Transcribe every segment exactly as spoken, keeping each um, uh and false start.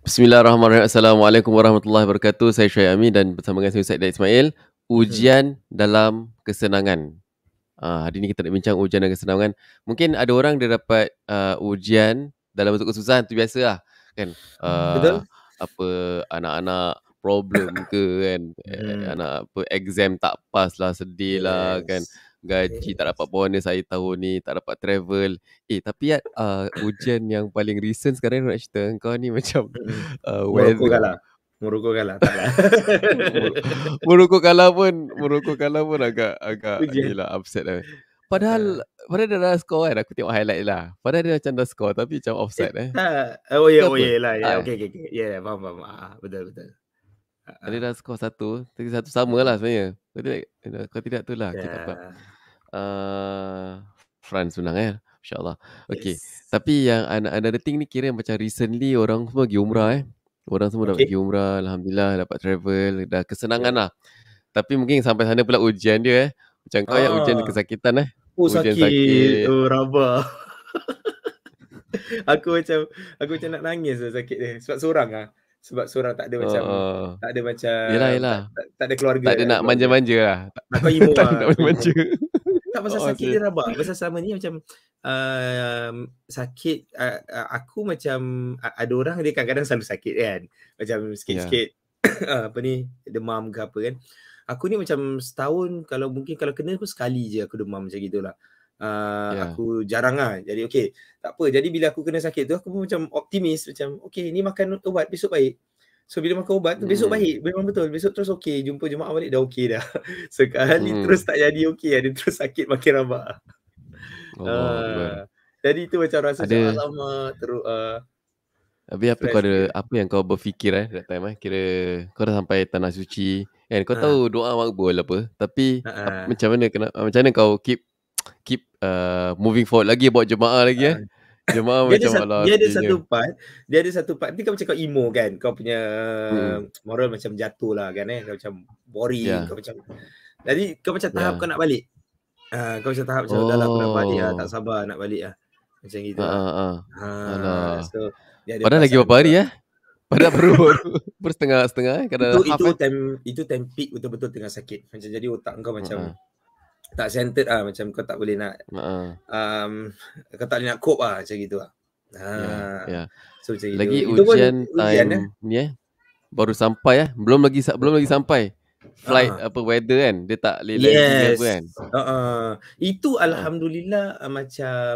Bismillahirrahmanirrahim. Assalamualaikum warahmatullahi wabarakatuh. Saya Syed Amin dan bersama dengan saya Ustaz Daid Ismail. Mhm. Ujian dalam kesenangan. Ah, hari ni kita nak bincang ujian dan kesenangan. Mungkin ada orang dia dapat uh, ujian dalam bentuk kesusahan, tu biasa lah kan. Uh, Betul? apa anak-anak problem ke kan. Eh, Mhm. anak apa exam tak pass lah, sedih lah kan. Yes. Gaji tak Yes. dapat bonus saya tahun ni, tak dapat travel. Eh tapi ya uh, ujian yang paling recent sekarang nak cerita kau ni macam Mhm. uh, Morocco weather. kalah. Morocco kalah, taklah. Mor- Morocco kalah pun Morocco kalah pun agak agak ni Ujian. lah, upset lah. Heeh. Padahal Padahal dia dah score kan. Aku tengok highlight lah. Padahal dia macam dah score tapi macam Eh, offside eh. tak. Oh ya, Ke oh apa? ya lah, Tak ya. eh? Okey, okey, okey. Ya, ya, faham, faham. Ah, betul, betul. Dia Heeh. dah score satu. Tapi satu sama lah Mhm. sebenarnya. Kalau tidak, kalau tidak tu lah kita dapat Ya. uh, France menang eh. InsyaAllah. Okay. Yes. Tapi yang another thing ni kira macam recently orang semua pergi umrah eh. Orang semua dapat Okey. pergi umrah. Alhamdulillah dapat travel. Dah kesenangan Ya. lah. Tapi mungkin sampai sana pula ujian dia eh. Macam kau ya ujian Ah. kesakitan eh. Oh, Ujian sakit. sakit. Oh, rabak. Aku macam aku macam nak nangis lah sakit dia. Sebab seorang ah. Sebab seorang tak ada Uh, macam uh. tak ada macam Yelah tak yelah. tak, tak ada keluarga, Tak ada tak ada nak keluarga. manja-manja lah. Nak kau emo Tak ada ah, nak kau emo. manja. Tak, pasal Oh, sakit dia rabak. Pasal selama ni macam um, sakit uh, uh, aku macam uh, ada orang dia kadang-kadang selalu sakit kan. Macam sikit-sikit yeah. apa ni demam ke apa kan. Aku ni macam setahun kalau mungkin kalau kena pun sekali je aku demam macam gitulah. Uh, yeah. Aku jarang lah. Jadi okey, tak apa. Jadi bila aku kena sakit tu aku pun macam optimis macam okey ni makan ubat besok baik. So bila makan ubat tu besok Hmm. baik. Memang betul. Besok terus okey. Jumpa jemaah balik dah okey dah. Sekali Hmm. terus tak jadi okey. Dia terus sakit makin rabak. Allah Akbar. Uh, jadi tu macam rasa macam Ada. alamak teruk. Uh, Habis apa kau ada, apa yang kau berfikir eh that time eh? Kira kau dah sampai tanah suci kan. Kau ha. tahu doa makbul apa. Tapi Ha. ap, macam mana kena, macam mana kau keep keep uh, moving forward lagi buat jemaah lagi eh. Ha. Jemaah Dia ada macam satu, alah dia ada sedihnya. satu part, dia ada satu part ni kau macam kau emo kan. Kau punya Hmm. moral macam jatuh lah kan eh. Kau macam boring, Yeah. kau macam jadi kau macam tahap Yeah. kau nak balik. Ah, uh, kau macam tahap macam Oh. dah lah aku nak balik lah, tak sabar nak balik lah. Macam gitu Ha lah. ha. Ha, Alah. so dia ada Padahal lagi perasaan berapa hari tu. eh? Padahal baru baru setengah-setengah eh. Kadang Itu half itu eh. time itu time peak betul-betul tengah sakit. Macam jadi otak kau macam Ha. tak centered ah, macam kau tak boleh nak Ha. um, kau tak boleh nak cope ah macam gitu lah. Ha. Yeah, yeah. So macam Lagi itu. Itu pun ujian ujian time eh. ni eh. Baru sampai eh. Belum lagi belum lagi sampai. Flight Ah. apa weather kan. Dia tak boleh landing Yes. apa kan. Uh-uh. Itu Ha. alhamdulillah uh, macam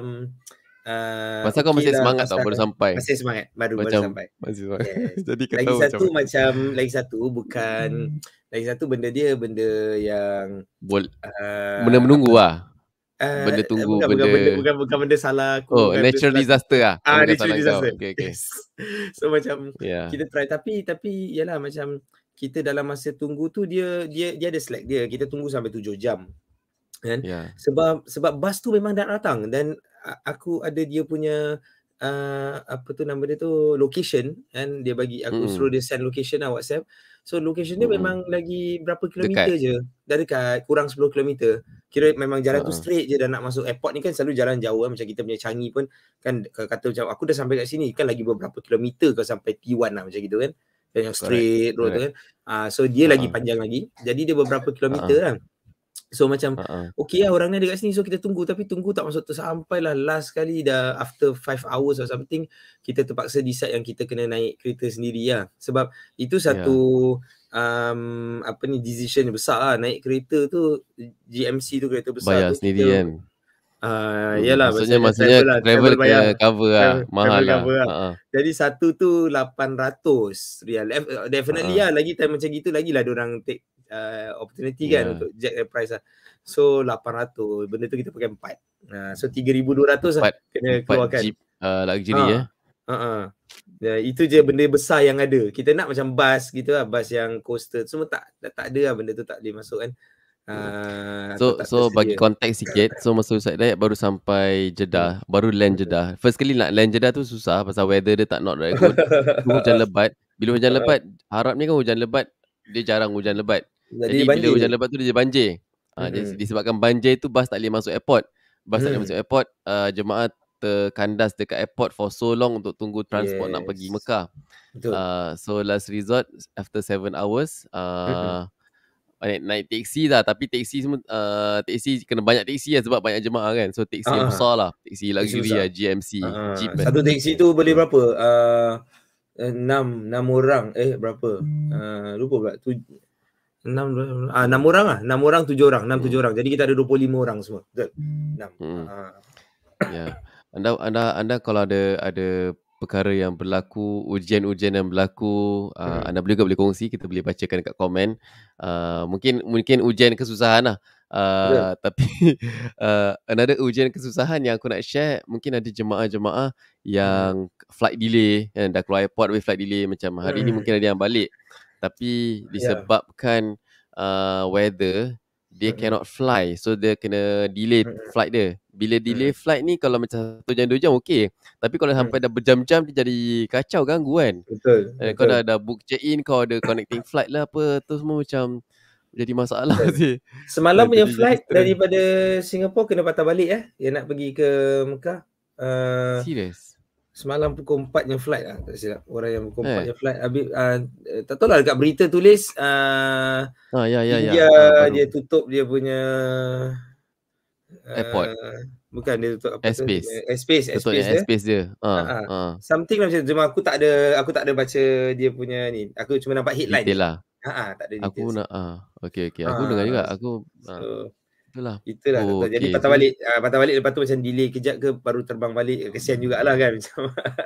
uh, Pasal kau okey masih lah, semangat tau pasal baru sampai. masih semangat baru Macam baru sampai. masih semangat. Yes. Jadi kau Lagi tahu satu macam macam lagi satu bukan lagi satu benda dia benda yang Bol, uh, benda menunggu apa? lah. Uh, Benda tunggu bukan, benda. bukan benda bukan bukan benda salah aku. Oh, bukan natural benda disaster lah. Ah, Bukan natural salah disaster. kau. Okay, okay. Yes. So macam Yeah. kita try tapi tapi yalah macam kita dalam masa tunggu tu dia dia dia ada slack dia. Kita tunggu sampai tujuh jam. Kan? Yeah. Sebab sebab bas tu memang dah datang dan aku ada dia punya uh, apa tu nama dia tu location kan, dia bagi aku Mm-mm. suruh dia send location lah WhatsApp. So location dia Mm-mm. memang lagi berapa kilometer Dekat. je. Dah dekat, kurang sepuluh kilometer. Kira memang jalan Uh-uh. tu straight je dah nak masuk airport ni kan selalu jalan jauh kan. Macam kita punya Changi pun kan kata macam aku dah sampai kat sini kan lagi beberapa kilometer kau sampai T one lah macam gitu kan. Dan yang straight Correct. road tu kan. Uh, so dia Uh-uh. lagi panjang lagi. Jadi dia beberapa kilometer Uh-uh. lah. So macam Uh-uh. okey lah orang ni ada kat sini so kita tunggu tapi tunggu tak masuk tu sampailah last kali dah after five hours or something kita terpaksa decide yang kita kena naik kereta sendiri lah. Sebab itu satu yeah. um, apa ni decision besar lah. Naik kereta tu G M C tu kereta besar bayar tu sendiri kita, kan. Uh, Hmm. yalah Maksudnya maksudnya maksudnya travel lah, travel, travel bayar. kena cover lah. Travel, Mahal travel lah. cover lah. Uh-uh. Jadi satu tu lapan ratus rial. Definitely Uh-uh. lah lagi time macam gitu lagi lah diorang take uh, opportunity kan Yeah. untuk jack the price lah. So lapan ratus. Benda tu kita pakai empat. Uh, so tiga ribu dua ratus lah kena empat keluarkan. jeep uh, luxury ha. eh. Uh-uh. Ya, itu je benda besar yang ada. Kita nak macam bas gitu lah. Bas yang coaster. Semua tak tak, tak ada lah. Benda tu tak boleh masuk kan. Uh, so so bagi konteks sikit. So masa Ustaz Daid baru sampai Jeddah, hmm. baru land Jeddah. First kali nak land Jeddah tu susah pasal weather dia tak not very good. Hujan lebat. Bila hujan lebat, Arab ni kan hujan lebat dia jarang hujan lebat. Jadi, Jadi bila hujan lebat tu dia banjir. Ha, mm-hmm. Disebabkan banjir tu bas tak boleh masuk airport. Bas mm. tak boleh masuk airport, uh, jemaah terkandas dekat airport for so long untuk tunggu transport nak pergi Yes. Mekah. Betul. Uh, so last resort after seven hours uh, naik, naik teksi lah, tapi teksi semua uh, teksi kena banyak teksi lah sebab banyak jemaah kan. So teksi yang Ah, besar lah, teksi teksi luxury besar. lah, G M C, Ah, Jeep kan. satu teksi tu boleh Hmm. berapa? Uh, enam enam orang. Eh berapa? Uh, lupa pula. Tu enam ah enam orang lah. enam orang tujuh orang, enam tujuh Hmm. orang. Jadi kita ada dua puluh lima orang semua. Betul. enam. Hmm. Ah. Ya. Anda anda anda kalau ada ada perkara yang berlaku, ujian-ujian yang berlaku, uh, Hmm. anda boleh juga boleh kongsi, kita boleh bacakan dekat komen. Uh, mungkin mungkin ujian kesusahan lah. Uh, tapi uh, another ujian kesusahan yang aku nak share, mungkin ada jemaah-jemaah yang hmm. flight delay, kan, dah keluar airport with flight delay, macam hari Hmm. ni mungkin ada yang balik. Tapi disebabkan uh, weather, dia Mm-mm. cannot fly, so dia kena delay Mm-mm. flight dia. Bila delay Mm-mm. flight ni, kalau macam satu jam dua jam okey, tapi kalau sampai Mm. dah berjam-jam dia jadi kacau, ganggu kan. Betul, eh, betul. Kau dah dah book check in, kau ada connecting flight lah apa, tu semua macam jadi masalah sih. Semalam uh, punya jadi, flight jadi daripada Singapore kena patah balik eh, yang nak pergi ke Mekah. Uh, serius? Semalam pukul empat nya flight lah, tak silap. Orang yang pukul empat Eh. nya flight habis uh, tak tahu lah dekat berita tulis uh, ah, ya, ya, India ya. Ah, dia tutup dia punya airport. Uh, bukan dia tutup apa airspace. tu? Airspace. Tutup Airspace dia. airspace dia. Ah, uh-huh. ah. Something lah macam tu. Cuma aku tak ada aku tak ada baca dia punya ni. Aku cuma nampak headline detail je. lah. Ha tak ada detail. Aku nak ah, okey okey. Aku Ah, dengar juga. Aku so, ah. Itulah. Itulah Oh, okay. Jadi okay. patah So, balik uh, patah balik lepas tu macam delay kejap ke baru terbang balik. Kesian jugalah kan macam.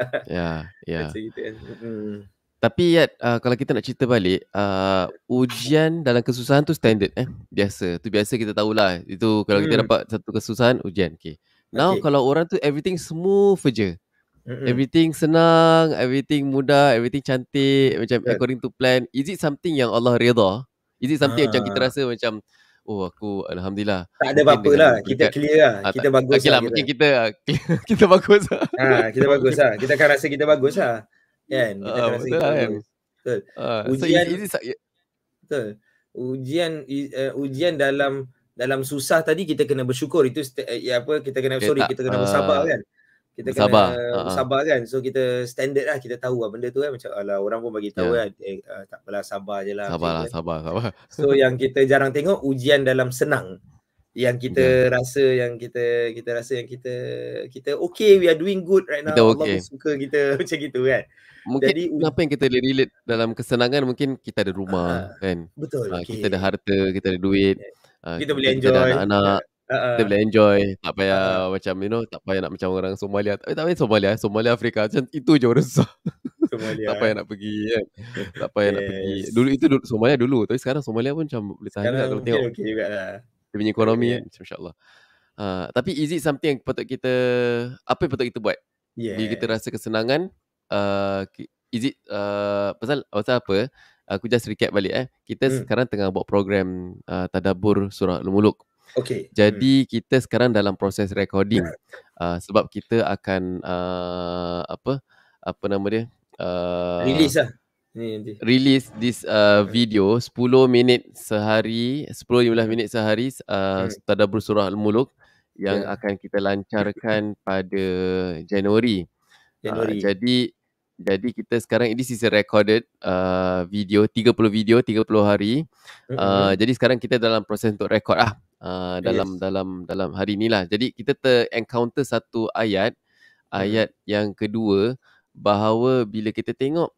Ya, ya. Macam gitu kan. Hmm. Tapi Yat, uh, kalau kita nak cerita balik, uh, ujian dalam kesusahan tu standard eh. Biasa. Tu biasa kita tahulah. Itu kalau hmm. kita dapat satu kesusahan, ujian. Okay. Now Okay. kalau orang tu everything smooth je. Mm-mm. Everything senang, everything mudah, everything cantik, macam Betul. according to plan. Is it something yang Allah redha? Is it something Ah. macam kita rasa macam, oh aku Alhamdulillah. Tak ada apa-apa lah. Kita clear lah. Ah, kita bagus okay lah. lah. Mungkin kita kita bagus lah. Ha, kita bagus lah. Kita akan rasa kita bagus lah. Kan? Kita akan uh, rasa betul kita lah, bagus. kan? Betul. Uh, ujian, so is, is it, betul. Ujian uh, ujian dalam dalam susah tadi kita kena bersyukur. Itu ya apa kita kena okay, sorry tak, kita kena uh, bersabar kan. Kita bersabar. kena uh-huh. bersabar kan. So kita standard lah, kita tahu lah benda tu kan, macam alah orang pun bagi tahu yeah. kan eh, uh, tak apalah sabar je lah. Sabar lah, kan. sabar, sabar. So yang kita jarang tengok ujian dalam senang. Yang kita yeah. rasa yang kita kita rasa yang kita kita okay, we are doing good right now. Kita Allah okay. pun suka kita macam gitu kan. Mungkin jadi apa yang kita relate dalam kesenangan, mungkin kita ada rumah uh, kan. Betul. Uh, Okay. Kita ada harta, kita ada duit. Uh, kita, kita boleh kita, enjoy. Kita ada anak-anak. Uh-uh. Kita boleh enjoy. Tak payah uh-uh. macam you know, tak payah nak macam orang Somalia. Tak, tak payah Somalia, Somalia Afrika. Macam itu je orang susah. Somalia. Tak payah nak pergi kan. Tak payah yes. nak pergi. Dulu itu dulu, Somalia dulu. Tapi sekarang Somalia pun macam boleh tahan juga kalau tengok. Okay juga lah. Dia punya ekonomi kan. Masya-Allah. Uh, tapi is it something yang patut kita, apa yang patut kita buat? Yeah. Bila kita rasa kesenangan, uh, is it uh, pasal pasal apa? Aku just recap balik eh. Kita hmm. sekarang tengah buat program uh, tadabbur surah Al-Muluk. Okay. Jadi hmm. kita sekarang dalam proses recording. Uh, sebab kita akan uh, apa apa nama dia? Uh, release lah. Ni nanti. Release this uh, video sepuluh minit sehari, sepuluh lima belas minit sehari uh, hmm. tadabbur surah Al-Muluk yang yeah. akan kita lancarkan pada Januari. Januari. Uh, jadi jadi kita sekarang, this is a recorded uh, video, tiga puluh video, tiga puluh hari. Uh, mm-hmm. Jadi sekarang kita dalam proses untuk record lah. Uh, dalam yes. dalam dalam hari ni lah. Jadi kita ter-encounter satu ayat, mm-hmm. ayat yang kedua, bahawa bila kita tengok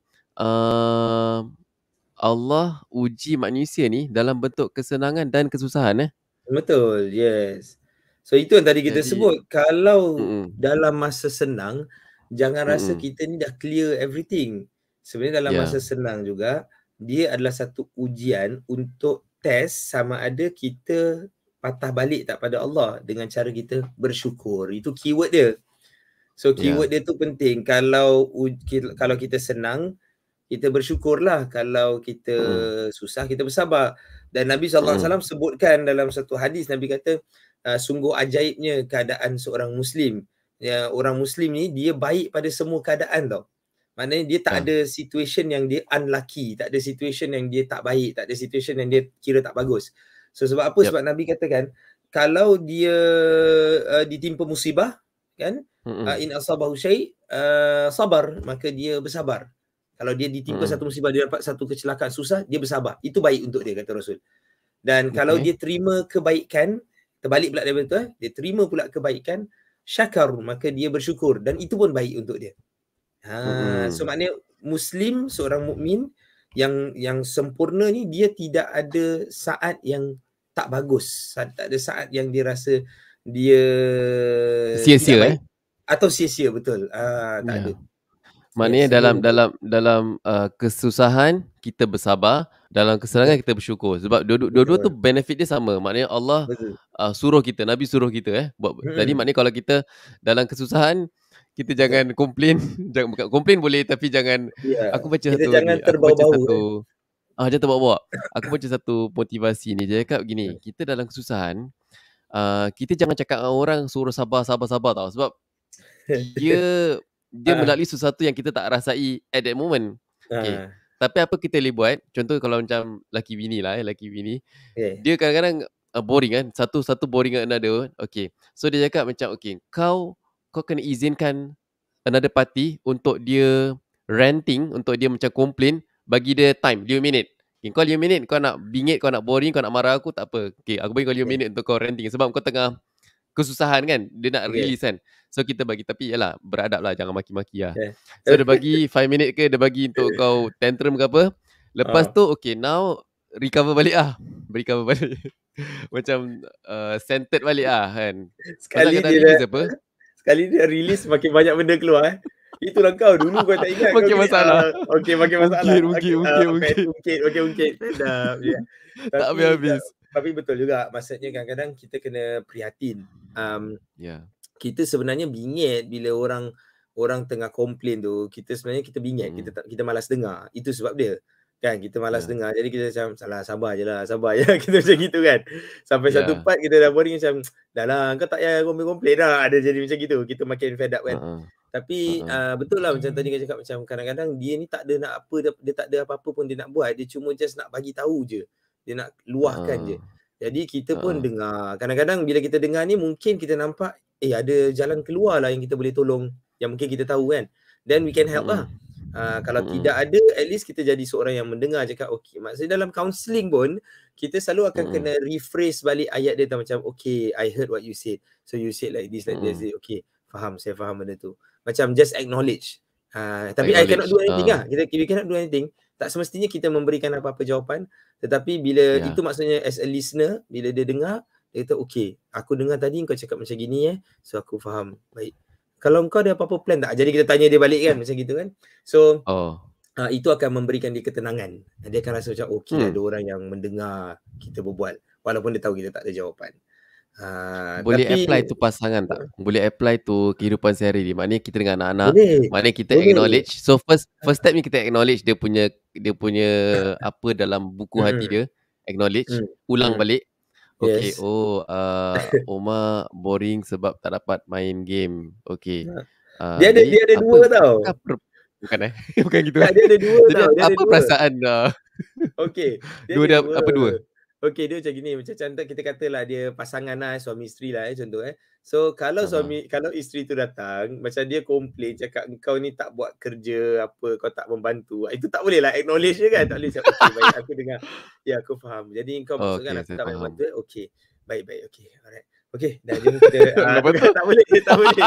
uh, Allah uji manusia ni dalam bentuk kesenangan dan kesusahan eh. Betul, yes. So itu yang tadi kita Jadi, sebut, kalau mm-mm. dalam masa senang, jangan mm-mm. rasa kita ni dah clear everything. Sebenarnya dalam yeah. masa senang juga, dia adalah satu ujian untuk test sama ada kita patah balik tak pada Allah dengan cara kita bersyukur. Itu keyword dia. So keyword yeah. dia tu penting. Kalau kalau kita senang, kita bersyukurlah. Kalau kita mm. susah, kita bersabar. Dan Nabi sallallahu alaihi wasallam sebutkan dalam satu hadis, Nabi kata, Uh, sungguh ajaibnya keadaan seorang Muslim. Ya, orang Muslim ni dia baik pada semua keadaan tau. Maknanya dia tak ha. ada situation yang dia unlucky, tak ada situation yang dia tak baik, tak ada situation yang dia kira tak bagus. So sebab apa? Yep. Sebab Nabi katakan kalau dia uh, ditimpa musibah kan, uh, Mm-mm. in asabahu syai uh, sabar, maka dia bersabar. Kalau dia ditimpa Mm-mm. satu musibah, dia dapat satu kecelakaan susah, dia bersabar. Itu baik untuk dia, kata Rasul. Dan kalau Okay. dia terima kebaikan, terbalik pula daripada tu, eh, dia terima pula kebaikan, syakar, maka dia bersyukur, dan itu pun baik untuk dia. Ha, so Mm-mm. maknanya Muslim, seorang mukmin yang yang sempurna ni, dia tidak ada saat yang tak bagus, tak ada saat yang dia rasa dia Sia-sia tidak baik eh. atau sia-sia, betul. Ah, tak Ya. ada. Ya, Maknanya dalam semuanya baik. dalam dalam uh, kesusahan kita bersabar, dalam kesenangan Betul. kita bersyukur. Sebab dua-dua, dua-dua tu Betul. benefit dia sama. Maknanya Allah Betul. uh, suruh kita, Nabi suruh kita eh buat. Jadi Mm-mm. maknanya kalau kita dalam kesusahan, kita Betul. jangan komplain, jangan bukan komplain boleh, tapi jangan. Ya, Aku baca kita satu jangan ni, aku baca terbau-bau satu eh. ah jangan terbawa-bawa. Aku baca satu motivasi ni, dia cakap Hmm. gini, kita dalam kesusahan, uh, kita jangan cakap dengan orang suruh sabar sabar sabar tau, sebab dia dia Ah, melalui sesuatu yang kita tak rasai at that moment. Okay. ah, Tapi apa kita boleh buat? Contoh kalau macam laki bini lah, eh, laki bini, okay. dia kadang-kadang uh, boring kan, satu satu boring dengan another. Okay. So dia cakap macam, okay, kau kau kena izinkan another party untuk dia ranting, untuk dia macam complain, bagi dia time lima minit. Okay, kau lima minit kau nak bingit, kau nak boring, kau nak marah aku, tak apa. Okay, aku bagi kau lima Okay. minit untuk kau ranting, sebab kau tengah kesusahan kan, dia nak Okay. release kan. So kita bagi, tapi yalah, beradab lah, jangan maki-maki lah. Yeah. So dia bagi five minit ke, dia bagi untuk kau tantrum ke apa. Lepas Ah. tu okay, now recover balik lah, recover balik. Macam uh, centered balik lah kan. Sekali Pasal dia release dah, apa, sekali dia release makin banyak benda keluar eh. Itulah kau, dulu kau tak ingat kau makin gini. masalah. Uh, okay, makin masalah. Ungkit, ungkit, Okay, ungkit, uh, ungkit. ungkit, okay, ungkit. Sedap. Yeah. Tak Tapi, habis-habis. tapi betul juga. Maksudnya kadang-kadang kita kena prihatin. Um, Ya. kita sebenarnya bingit bila orang orang tengah komplain tu, kita sebenarnya kita bingit, Mm. kita tak, kita malas dengar. Itu sebab dia. Kan, kita malas Ya. dengar. Jadi kita macam, salah, sabar je lah, sabar je. Kita macam gitu kan. Sampai Ya. satu part kita dah boring macam, dah lah, kau tak payah komplain-komplain lah. Ada jadi macam gitu. Kita makin fed up kan. Uh-uh. Tapi Uh-uh. uh, betul lah macam tadi kau cakap, macam kadang-kadang dia ni tak ada nak apa, dia, dia tak ada apa-apa pun dia nak buat. Dia cuma just nak bagi tahu je. Dia nak luahkan Uh-uh. je. Jadi kita pun Uh-uh. dengar. Kadang-kadang bila kita dengar ni, mungkin kita nampak, eh ada jalan keluar lah yang kita boleh tolong, yang mungkin kita tahu kan. Then we can help Mm-mm. lah. Uh, kalau Mm-mm. tidak ada, at least kita jadi seorang yang mendengar, cakap okay. Maksudnya dalam counselling pun, kita selalu akan Mm-mm. kena rephrase balik ayat dia, macam okay, I heard what you said. So you said like this, like Mm-mm. this. Okay, faham, saya faham benda tu. Macam just acknowledge. Uh, tapi I cannot Acknowledge. do anything Uh. lah. Kita, we cannot do anything. Tak semestinya kita memberikan apa-apa jawapan. Tetapi bila Ya. itu maksudnya as a listener, bila dia dengar, dia kata okay, aku dengar tadi kau cakap macam gini eh. So aku faham. Baik. Kalau kau ada apa-apa plan tak? Jadi kita tanya dia balik kan, macam gitu kan. So Oh. uh, itu akan memberikan dia ketenangan. Dia akan rasa macam okay, Hmm. ada orang yang mendengar kita berbual. Walaupun dia tahu kita tak ada jawapan. Uh, Boleh tapi, apply tu pasangan tak? Boleh apply tu kehidupan sehari-hari. Maknanya kita dengan anak-anak, boleh. maknanya kita Boleh. acknowledge. So first first step ni kita acknowledge dia punya dia punya apa dalam buku hati Mm. dia. Acknowledge, Mm. ulang Mm. balik. Okay, Yes. oh uh, Omar boring sebab tak dapat main game. Okay. Uh, Dia ada jadi dia ada apa, dua tau. apakah per- bukan eh? Bukan gitu. Tak, dia ada dua Jadi tau. Dia ada apa dua. perasaan uh, Okay. Dia dua ada dia dua. apa dua? Okay, dia macam gini. Macam contoh kita katalah dia pasangan lah, suami isteri lah eh, contoh eh. So kalau Uh-huh. suami, kalau isteri tu datang, macam dia komplain, cakap kau ni tak buat kerja apa, kau tak membantu. Itu tak boleh lah, acknowledge je kan. Tak boleh cakap okay, baik, aku dengar. Ya, aku faham. Jadi kau Oh, maksudkan okay, aku saya tak payah faham. bantu. Okay, baik-baik. Okay, alright. Okay, dah jom kita. uh, Lepas tu? tak boleh, tak boleh.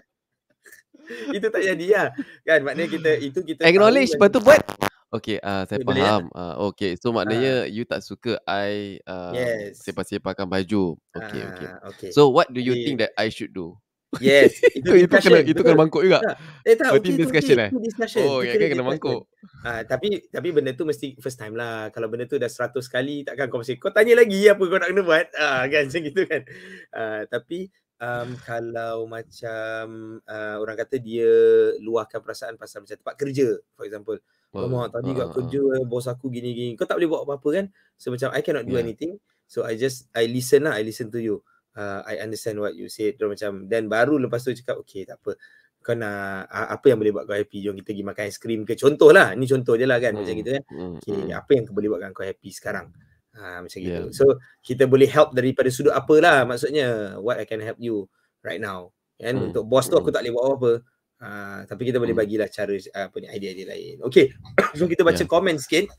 Itu tak jadi lah. Kan, maknanya kita, itu kita Acknowledge, tahu. lepas tu buat. Okay, uh, saya Boleh lah. faham. Uh, okay, so maknanya you tak suka I uh, Yes. sepak-sepakkan baju. Okay, okay. Ah, okay. So what do you Jadi, think that I should do? yes, itu itu kena discussion. itu kena mangkuk juga. Tak, eh tak, Berarti okay, discussion okay, eh? itu discussion. Oh, Itu kan kena discussion. mangkuk. Ah, tapi tapi benda tu mesti first time lah. Kalau benda tu dah seratus kali, takkan kau mesti kau tanya lagi apa kau nak kena buat. Ah, kan macam gitu kan. Ah, tapi um, kalau macam uh, orang kata dia luahkan perasaan pasal macam tempat kerja, for example. Oh, Lama tadi uh, kat uh, kerja uh. bos aku gini-gini. Kau tak boleh buat apa-apa kan? So macam I cannot do Yeah. anything. So I just I listen lah, I listen to you. Uh, I understand what you said. Terus macam, dan baru lepas tu cakap okay, tak apa. Kau nak uh, apa yang boleh buat kau happy? Jom kita pergi makan aiskrim ke. Contoh lah. Ni contoh je lah kan. Mm, Macam gitu kan. mm, Okay, mm. apa yang kau boleh buatkan kau happy sekarang? Uh, macam Yeah. gitu. So kita boleh help daripada sudut apalah maksudnya. What I can help you right now. kan. Hmm. Untuk bos tu aku Hmm. tak boleh buat apa-apa. Ha, tapi kita boleh Hmm. bagilah cara apa ni idea-idea lain. Okey. So kita baca Ya. komen sikit.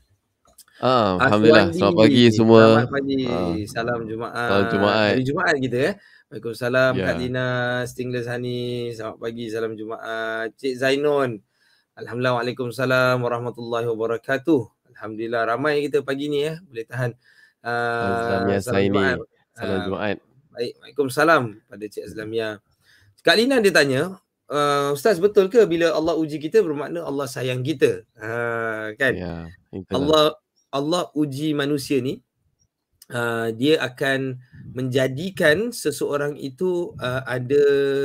Ah, Alhamdulillah. Selamat pagi Aswandi, semua. selamat pagi. Ah, Salam Salam Jumaat. Jumaat. Hari Jumaat kita ya. Waalaikumsalam Kak Ya. Dina, Stingless Hani. Selamat pagi, salam Jumaat. Cik Zainun. Alhamdulillah, Waalaikumsalam warahmatullahi wabarakatuh. Alhamdulillah ramai kita pagi ni ya. Boleh tahan. Uh, Azlamia salam Jumaat. Saini. Salam Uh, Jumaat. baik, Waalaikumsalam pada Cik Azlamia. Kak Lina dia tanya, uh, Ustaz betul ke bila Allah uji kita bermakna Allah sayang kita? Uh, kan? Ya, itulah. Allah Allah uji manusia ni, uh, dia akan menjadikan seseorang itu uh, ada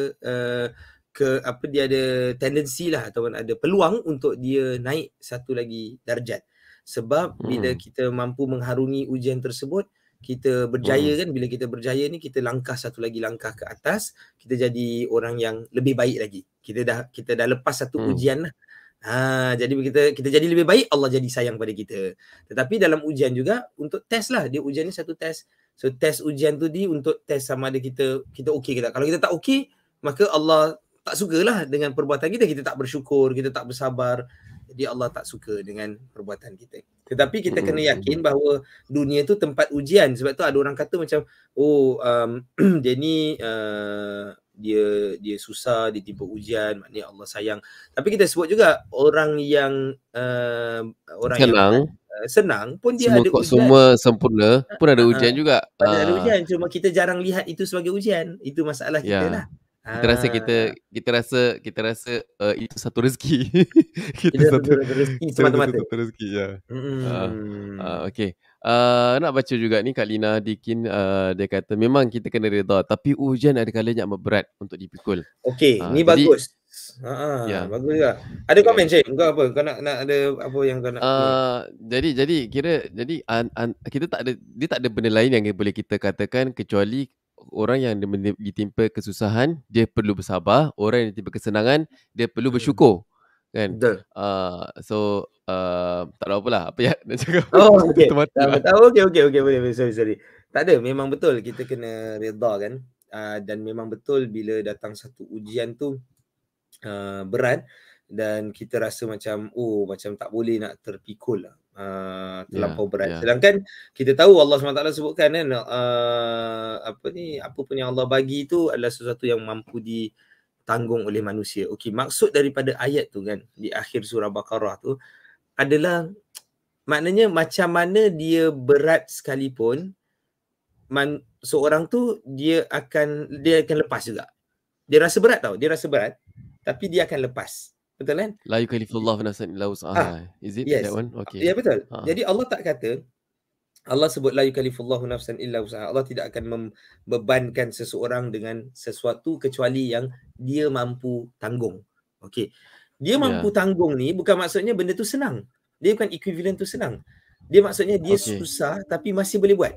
uh, ke apa dia ada tendensi lah ataupun ada peluang untuk dia naik satu lagi darjat. Sebab hmm. bila kita mampu mengharungi ujian tersebut, kita berjaya hmm. kan, bila kita berjaya ni kita langkah satu lagi langkah ke atas, kita jadi orang yang lebih baik lagi. Kita dah kita dah lepas satu hmm. ujian lah. Ha, jadi kita kita jadi lebih baik, Allah jadi sayang pada kita. Tetapi dalam ujian juga untuk test lah, dia ujian ni satu test. So test ujian tu di untuk test sama ada kita kita okey ke tak. Kalau kita tak okey, maka Allah tak sukalah dengan perbuatan kita, kita tak bersyukur, kita tak bersabar. Jadi Allah tak suka dengan perbuatan kita. Tetapi kita kena yakin bahawa dunia tu tempat ujian. Sebab tu ada orang kata macam, oh um, dia ni uh, dia dia susah, dia timpa ujian, maknanya Allah sayang. Tapi kita sebut juga orang yang uh, orang senang. yang uh, senang pun dia semua, ada ujian. Semua sempurna pun ada ujian uh, juga. Pada uh, ada uh, ujian, cuma kita jarang lihat itu sebagai ujian. Itu masalah kita ya. lah. Kita rasa kita kita rasa kita rasa uh, itu satu rezeki. kita, kita satu, satu rezeki semata-mata. Satu rezeki ya. Hmm. Uh, uh, okey. Uh, nak baca juga ni Kak Lina Dikin, uh, dia kata memang kita kena redha tapi ujian ada kalanya amat berat untuk dipikul. Okey, uh, ni jadi, bagus. Ha ya. Bagus juga. Ada komen Syed? Kau apa? Kau nak nak ada apa yang kau nak uh, jadi jadi kira jadi an, an, kita tak ada dia tak ada benda lain yang boleh kita katakan kecuali orang yang ditimpa kesusahan dia perlu bersabar, orang yang ditimpa kesenangan dia perlu bersyukur. Kan? Uh, so uh, tak tahu apalah apa yang nak cakap. Oh okey. Tahu okey okey okey boleh sorry sorry. Tak ada, memang betul kita kena redha kan. Uh, dan memang betul bila datang satu ujian tu uh, berat dan kita rasa macam oh macam tak boleh nak terpikul lah. Uh, terlampau yeah, berat. Yeah. Sedangkan kita tahu Allah subhanahu wa taala sebutkan kan uh, apa ni apa pun yang Allah bagi tu adalah sesuatu yang mampu ditanggung oleh manusia. Okey, maksud daripada ayat tu kan di akhir surah Baqarah tu adalah maknanya macam mana dia berat sekalipun man, seorang tu dia akan dia akan lepas juga. Dia rasa berat tau, dia rasa berat tapi dia akan lepas. Betul kan? La yukallifullahu nafsan illa wus'aha. Is it yes. that one? Okay. Ya betul. Ha. Jadi Allah tak kata, Allah sebut la yukallifullahu nafsan illa wus'aha. Allah tidak akan membebankan seseorang dengan sesuatu kecuali yang dia mampu tanggung. Okey. Dia mampu yeah. tanggung ni bukan maksudnya benda tu senang. Dia bukan equivalent tu senang. Dia maksudnya dia okay. susah tapi masih boleh buat.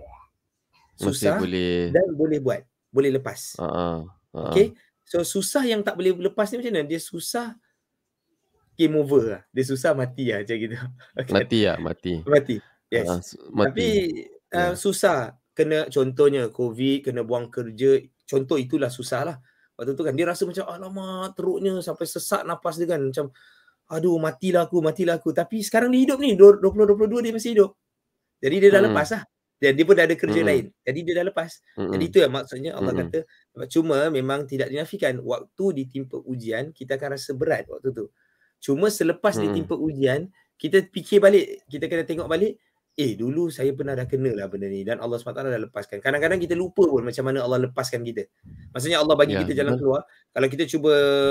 Susah masih boleh dan boleh buat. Boleh lepas. Uh-uh. Uh-uh. Okey. So susah yang tak boleh lepas ni macam mana? Dia susah game over lah. Dia susah mati lah macam gitu. Okay. Mati lah, mati. Mati. Yes. Uh, mati. Tapi uh, yeah. susah. Kena contohnya COVID, kena buang kerja. Contoh itulah susah lah. Waktu tu kan dia rasa macam alamak teruknya sampai sesak nafas dia kan. Macam aduh matilah aku, matilah aku. Tapi sekarang dia hidup ni. dua puluh dua puluh dua dia masih hidup. Jadi dia dah hmm. lepas lah. Dan dia pun dah ada kerja hmm. lain. Jadi dia dah lepas. Hmm. Jadi itu yang maksudnya Allah hmm. kata. Cuma memang tidak dinafikan. Waktu ditimpa ujian, kita akan rasa berat waktu tu. Cuma selepas hmm. ditimpa ujian, kita fikir balik, kita kena tengok balik, eh dulu saya pernah dah kena lah benda ni dan Allah subhanahu wa taala dah lepaskan. Kadang-kadang kita lupa pun macam mana Allah lepaskan kita. Maksudnya Allah bagi ya, kita jalan betul. keluar. Kalau kita cuba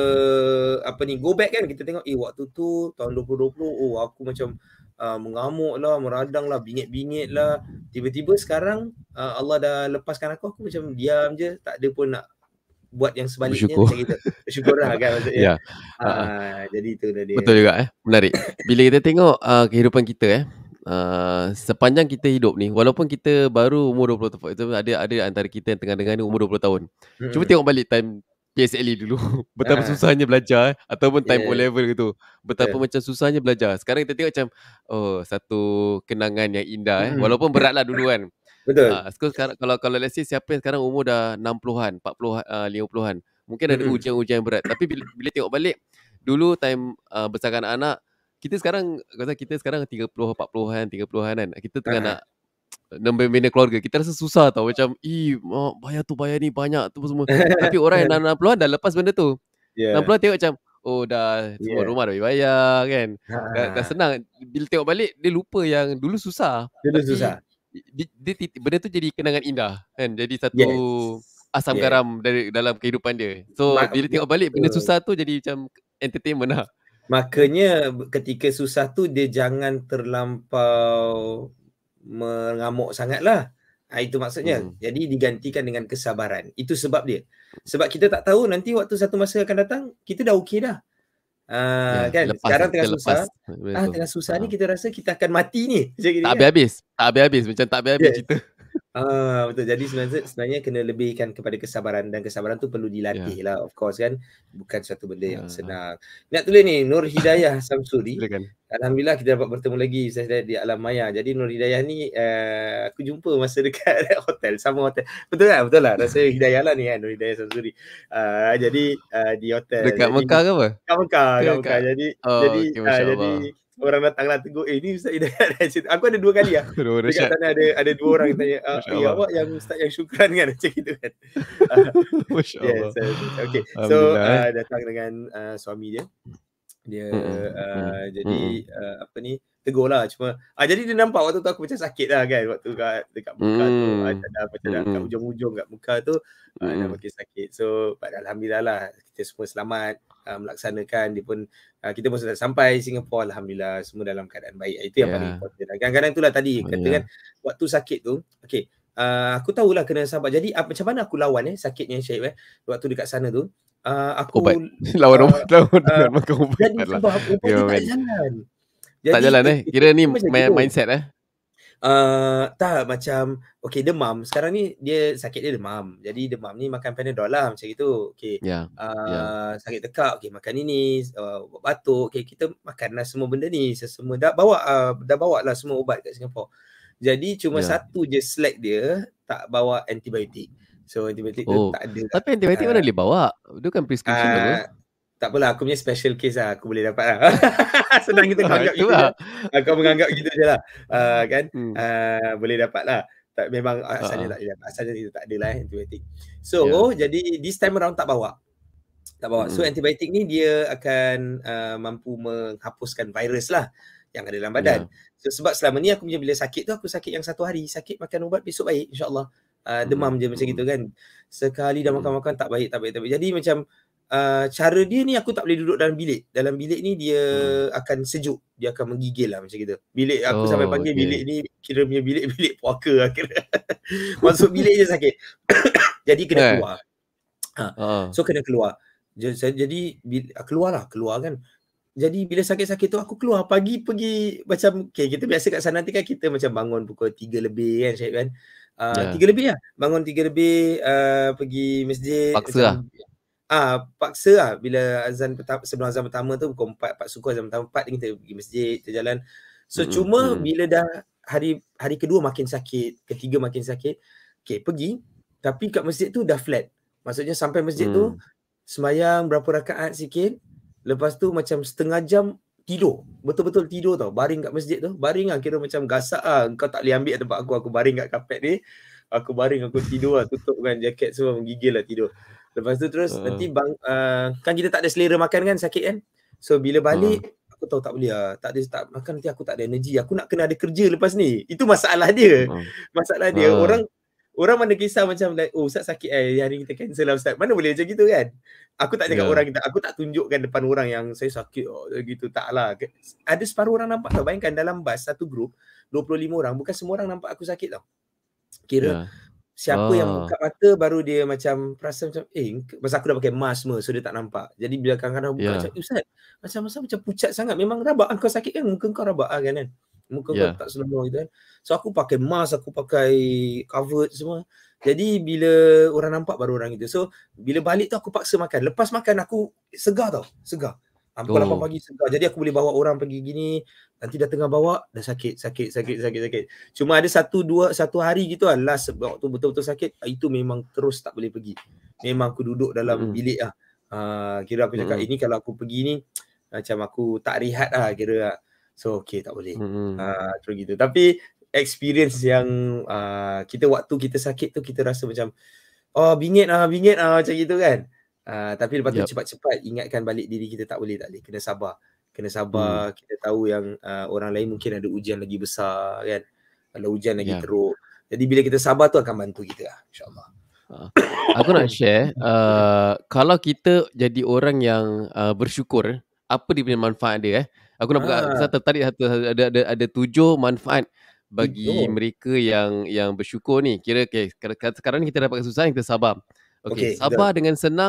apa ni go back kan, kita tengok eh waktu tu tahun dua ribu dua puluh, oh aku macam uh, mengamuk lah, meradang lah, bingit-bingit lah. Tiba-tiba sekarang uh, Allah dah lepaskan aku, aku macam diam je, tak ada pun nak buat yang sebaliknya macam gitu. Bersyukurlah kan maksudnya. Ya. Uh, uh, jadi itu dah dia. Betul juga eh. Menarik. Bila kita tengok uh, kehidupan kita eh, uh, sepanjang kita hidup ni, walaupun kita baru umur dua puluh tahun, itu ada ada antara kita yang tengah dengar ni umur dua puluh tahun. Hmm. Cuba tengok balik time P S L E dulu. Betapa uh. susahnya belajar eh, ataupun time yeah. O level gitu. Betapa yeah. macam susahnya belajar. Sekarang kita tengok macam oh satu kenangan yang indah eh. Hmm. Walaupun beratlah dulu kan. Betul. Uh, sekarang, kalau kalau let's say siapa yang sekarang umur dah enam puluhan, empat puluhan, uh, lima puluhan, Mungkin ada Mm-mm. ujian-ujian berat. Tapi bila, bila tengok balik, dulu time uh, besarkan anak, kita sekarang, kata kita sekarang tiga puluh, empat puluhan, tiga puluhan kan. Kita tengah Uh-huh. nak membina keluarga. Kita rasa susah tau. Macam, ih, bayar tu, bayar ni, banyak tu semua. Tapi orang yang enam puluhan dah lepas benda tu. enam Yeah. puluhan tengok macam, oh dah semua Yeah. rumah dah bayar kan. Dah, dah Ha. senang. Bila tengok balik, dia lupa yang dulu susah. Dulu Tapi susah. dia, dia, benda tu jadi kenangan indah kan. Jadi satu Yes. asam Yeah. garam dari dalam kehidupan dia. So Ma- bila tengok balik benda susah tu jadi macam entertainment lah. Makanya ketika susah tu dia jangan terlampau mengamuk sangat lah. Ha, itu maksudnya. Hmm. Jadi digantikan dengan kesabaran. Itu sebab dia. Sebab kita tak tahu nanti waktu satu masa akan datang, kita dah okey dah. Uh, ya, kan lepas, sekarang tengah susah ah tengah susah ha. ni kita rasa kita akan mati ni macam tak habis-habis tak habis-habis macam tak habis-habis yes. cerita ah betul. Jadi sebenarnya sebenarnya kena lebihkan kepada kesabaran dan kesabaran tu perlu dilatih yeah. lah of course kan, bukan satu benda yang yeah. senang. Nak tulis ni Nur Hidayah Samsuri. Alhamdulillah kita dapat bertemu lagi saya di alam maya. Jadi Nur Hidayah ni uh, aku jumpa masa dekat hotel, sama hotel. Betul tak? Betul lah. Rasa Hidayah lah ni kan, Nur Hidayah Samsuri. Uh, jadi uh, di hotel dekat jadi, Mekah ke apa? Dekat Mekah, dekat Mekah. Jadi oh, jadi okay, uh, jadi orang datanglah tegur, eh ni Ustaz Hidayat. Aku ada dua kali lah. Dekat sana ada ada dua orang yang tanya, ah, eh awak yang Ustaz yang syukran kan macam gitu kan. Masya-Allah. Yes, okay. So uh, datang dengan uh, suami dia. Dia mm-hmm. uh, jadi uh, apa ni tegur lah cuma ah, jadi dia nampak waktu tu aku macam sakit lah kan waktu kat dekat muka mm. tu ah, dah macam dah kat ujung-ujung kat muka tu mm. ah, dah makin sakit. So alhamdulillah lah kita semua selamat uh, melaksanakan. Dia pun uh, kita pun sudah sampai Singapura, alhamdulillah semua dalam keadaan baik. Itu yang yeah. paling important. Kadang-kadang itulah tadi oh, kata yeah. kan waktu sakit tu okey uh, aku tahulah kena sabar. Jadi uh, macam mana aku lawan eh sakitnya Syed eh waktu dekat sana tu. Uh, aku ubat. lawan ubat uh, lawan dengan uh, makan ubat jadi lah. Sebab ubat yeah, tak jalan. Jadi, tak jalan eh. Kira ni main, mindset eh. Uh, tak macam okey demam. Sekarang ni dia sakit dia demam. Jadi demam ni makan Panadol lah macam itu. Okey. Yeah. Uh, yeah. Sakit tekak okey makan ini, uh, batuk okey kita makanlah semua benda ni. Semua dah bawa uh, dah bawa lah semua ubat kat Singapura. Jadi cuma yeah. satu je slack dia tak bawa antibiotik. So antibiotik oh. tu tak ada. Tapi antibiotik uh, mana boleh bawa? Dia kan prescription uh, apa? Tak apalah, aku punya special case lah. Aku boleh dapat lah. Senang kita menganggap gitu lah. Aku menganggap gitu je lah. Uh, kan? Hmm. Uh, boleh dapat lah. Tak, memang asalnya uh-huh. tak ada. Asalnya itu tak ada lah antibiotik. So, yeah. jadi this time around tak bawa. Tak bawa. Hmm. So, antibiotik ni dia akan uh, mampu menghapuskan virus lah yang ada dalam badan. Yeah. So, sebab selama ni aku punya bila sakit tu, aku sakit yang satu hari. Sakit makan ubat, besok baik insyaAllah. Uh, demam hmm. je macam gitu kan. Sekali dah makan-makan tak baik, tak baik, tak baik. Jadi macam Uh, cara dia ni aku tak boleh duduk dalam bilik. Dalam bilik ni dia hmm. akan sejuk. Dia akan menggigil lah macam gitu. Bilik aku oh, sampai panggil okay. bilik ni kira punya bilik bilik puaka lah kira. Masuk bilik je sakit. Jadi kena eh. keluar. Ha. Uh. So kena keluar. Jadi keluar lah, keluar kan. Jadi bila sakit-sakit tu aku keluar pagi pergi macam okay, kita biasa kat sana nanti kan kita macam bangun pukul tiga lebih kan Syed kan. Uh, yeah. tiga lebih lah. Bangun tiga lebih uh, pergi masjid. Paksa macam, lah. Ah, paksa lah bila azan pertama, sebelum azan pertama tu pukul empat, empat suku azan pertama empat ni kita pergi masjid, kita jalan. So mm-hmm. cuma mm-hmm. bila dah hari hari kedua makin sakit, ketiga makin sakit, okey pergi tapi kat masjid tu dah flat. Maksudnya sampai masjid mm. tu sembahyang berapa rakaat sikit, lepas tu macam setengah jam tidur. Betul-betul tidur tau, baring kat masjid tu, baring lah kira macam gasak lah. Kau tak boleh ambil tempat aku, aku baring kat kapet ni. Aku baring, aku tidur lah, tutup kan jaket semua, menggigil lah tidur. Lepas tu terus uh. nanti bang uh, kan kita tak ada selera makan kan, sakit kan. So bila balik uh. aku tahu tak boleh lah, tak ada tak makan nanti aku tak ada energi. Aku nak kena ada kerja lepas ni. Itu masalah dia. Uh. Masalah dia uh. orang orang mana kisah macam like, oh Ustaz sakit eh, hari kita cancel lah Ustaz. Mana boleh macam gitu kan. Aku tak cakap yeah. orang kita, aku tak tunjukkan depan orang yang saya sakit oh gitu, tak lah. Ada separuh orang nampak tau. Bayangkan dalam bas satu grup dua puluh lima orang, bukan semua orang nampak aku sakit tau. Kira yeah. siapa oh. yang buka mata baru dia macam perasan macam eh masa aku dah pakai mask semua so dia tak nampak. Jadi bila kadang-kadang buka yeah. macam Ustaz macam masa macam pucat sangat, memang rabak kau sakit kan, muka kau rabak kan kan. Muka yeah. kau tak senonoh gitu kan. So aku pakai mask, aku pakai covered semua. Jadi bila orang nampak baru orang itu. So bila balik tu aku paksa makan. Lepas makan aku segar tau, segar. Ha, pukul lapan Oh. pagi segar. Jadi aku boleh bawa orang pergi gini, nanti dah tengah bawa dah sakit, sakit, sakit, sakit, sakit. Cuma ada satu dua satu hari gitu lah last waktu betul-betul sakit, itu memang terus tak boleh pergi. Memang aku duduk dalam Mm-mm. bilik lah. Uh, kira aku cakap Mm-mm. ini kalau aku pergi ni macam aku tak rehat lah kira. So okay tak boleh. Mm-mm. Uh, terus gitu. Tapi experience yang uh, kita waktu kita sakit tu kita rasa macam oh bingit ah bingit ah macam gitu kan. Uh, tapi lepas tu Yep. cepat-cepat ingatkan balik diri kita tak boleh tak boleh kena sabar. Kena sabar. Hmm. Kita tahu yang uh, orang lain mungkin ada ujian lagi besar kan. Kalau hujan lagi Yeah. teruk. Jadi bila kita sabar tu akan bantu kita lah insya-Allah. Uh, aku nak share uh, kalau kita jadi orang yang uh, bersyukur, apa dia punya manfaat dia eh? Aku nak buka Ah. satu tadi satu ada ada ada tujuh manfaat bagi Oh. mereka yang yang bersyukur ni. Kira okay, sekarang ni kita dapat kesusahan kita sabar. Okay, Okay, sabar betul. dengan senang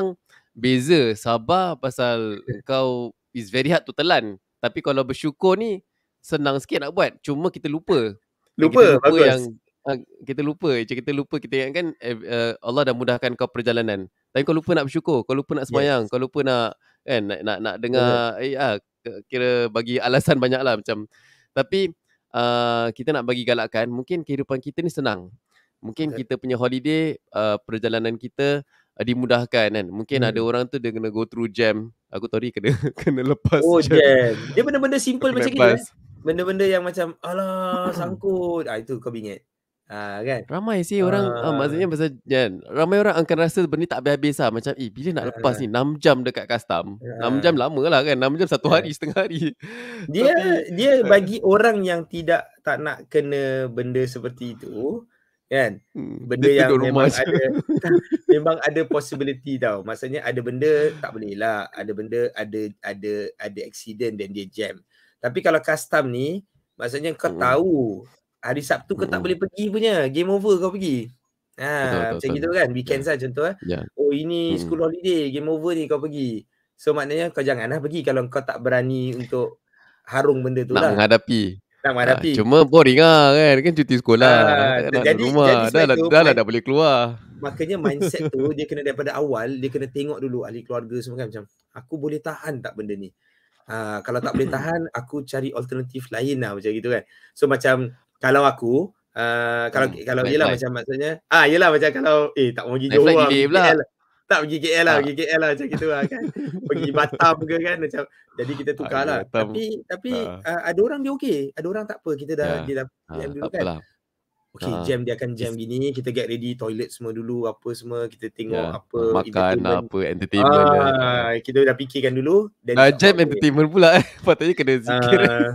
beza. Sabar pasal engkau is very hard to telan. Tapi kalau bersyukur ni senang sikit nak buat. Cuma kita lupa. Dan Lupa, kita lupa bagus. yang uh, kita lupa. Kita lupa kita ingatkan uh, Allah dah mudahkan kau perjalanan. Tapi kau lupa nak bersyukur, kau lupa nak sembahyang, Yes. kau lupa nak kan nak nak, nak dengar eh, ah, kira bagi alasan banyak lah macam. Tapi uh, kita nak bagi galakkan, mungkin kehidupan kita ni senang. Mungkin Betul. kita punya holiday, uh, perjalanan kita uh, dimudahkan kan. Mungkin Hmm. ada orang tu dia kena go through jam. Aku tahu dia kena kena lepas Oh jam. jam. Dia benda-benda simple macam gitu eh. Bus. Benda-benda yang macam alah sangkut. Ah itu kau bingit. Ah kan. Ramai sih orang ah, maksudnya pasal kan. Ramai orang akan rasa benda ni tak habis-habis lah. Macam eh bila nak lepas Uh, ni enam jam dekat custom. uh, enam jam lama lah kan. enam jam satu uh. hari setengah hari. Dia Tapi dia bagi orang yang tidak tak nak kena benda seperti itu kan. hmm, Benda dia yang duduk memang rumah je. ada memang ada possibility tau. Maksudnya ada benda tak boleh lah. Ada benda ada ada ada accident dan dia jam. Tapi kalau custom ni maksudnya kau Mm-mm. tahu hari Sabtu kau tak Mm-mm. boleh pergi punya. Game over kau pergi. Ha, Betul, betul, macam betul. gitu kan. Weekend Yeah. saja contoh eh. Yeah. Oh ini Mm-mm. school holiday, game over ni kau pergi. So maknanya kau janganlah pergi kalau kau tak berani untuk harung benda tu Nak lah. menghadapi. Nak Ah, menghadapi. cuma boring lah kan. Kan cuti sekolah. Ah, Takkan nak jadi duduk rumah. jadi Dah sebab lah tu dah lah mind, dah boleh keluar. makanya mindset tu dia kena daripada awal dia kena tengok dulu ahli keluarga semua kan macam aku boleh tahan tak benda ni. Ah, kalau tak boleh tahan aku cari alternatif lain lah macam gitu kan. So macam kalau aku uh, kalau Hmm, kalau flight, yelah flight. macam maksudnya ah yelah macam kalau eh tak mau pergi Naik flight Johor lah, delay pergi pula. K L. Tak pergi K L lah, Ah. pergi K L lah macam gitu lah kan. Pergi Batam ke kan macam jadi kita Ah, tukar pergi lah. Batam. Tapi tapi Ah. uh, ada orang dia okey, ada orang tak apa. Kita dah Ya. dia dah jam Ah, dulu tak kan. apalah. Okay, Ah. jam dia akan jam Is- gini, kita get ready toilet semua dulu, apa semua, kita tengok Ya. apa Ah, makan lah, entertainment. apa entertainment lah. Ah, kita dah fikirkan dulu dan Dah insya-Allah jam boleh. entertainment pula eh. Patutnya kena zikir. Ah,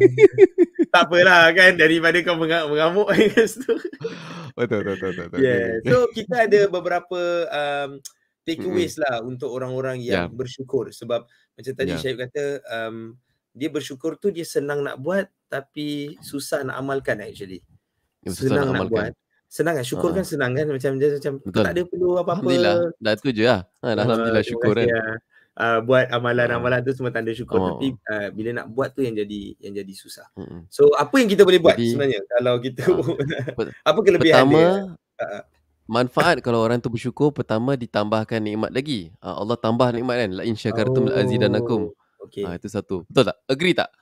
tak apalah kan daripada kau menga- mengamuk kat situ. Betul, betul, betul, betul. Yeah. Okay, So kita ada beberapa um, takeaways Mm-mm. lah untuk orang-orang yang Ya. bersyukur sebab macam tadi Ya. Syahib kata um, dia bersyukur tu dia senang nak buat tapi susah nak amalkan actually. Ya, susah Senang nak nak buat. amalkan. Senang kan syukur Ah. kan senang kan macam dia macam Betul. tak ada perlu apa-apa. Alhamdulillah. Dah tu je lah. Ha, Ah, Alhamdulillah terima syukur kasih kan. lah. Uh, buat amalan-amalan tu semua tanda syukur Oh. tapi uh, bila nak buat tu yang jadi yang jadi susah. Mm-mm. So apa yang kita boleh buat Jadi, sebenarnya kalau kita Pe- apa kelebihan pertama, dia? Uh, manfaat kalau orang tu bersyukur, pertama ditambahkan nikmat lagi. Ha, Allah tambah nikmat kan. La in syakartum la azidanakum. oh, okay. Ha, itu satu. Betul tak? Agree tak?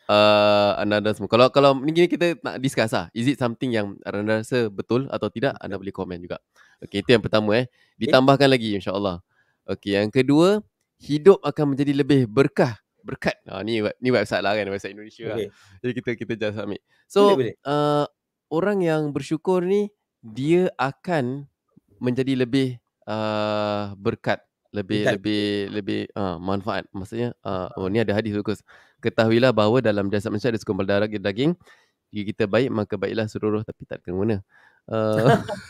Uh, anda semua. Kalau kalau ni gini kita nak discuss lah. Is it something yang anda rasa betul atau tidak? Anda boleh komen juga. Okay, itu yang pertama eh. Ditambahkan lagi insya-Allah. Okay, yang kedua, hidup akan menjadi lebih berkah. Berkat. Ha, ni ni website lah kan, website Indonesia Okay. lah. Jadi kita kita just submit. So, Boleh, boleh. Uh, orang yang bersyukur ni dia akan menjadi lebih uh, berkat, lebih Berkat. lebih lebih uh, manfaat. Maksudnya uh, oh ni ada hadis bagus. Ketahuilah bahawa dalam jasad manusia ada segumpal darah dan daging. Jika kita baik maka baiklah seluruh tapi tak kena guna. Uh,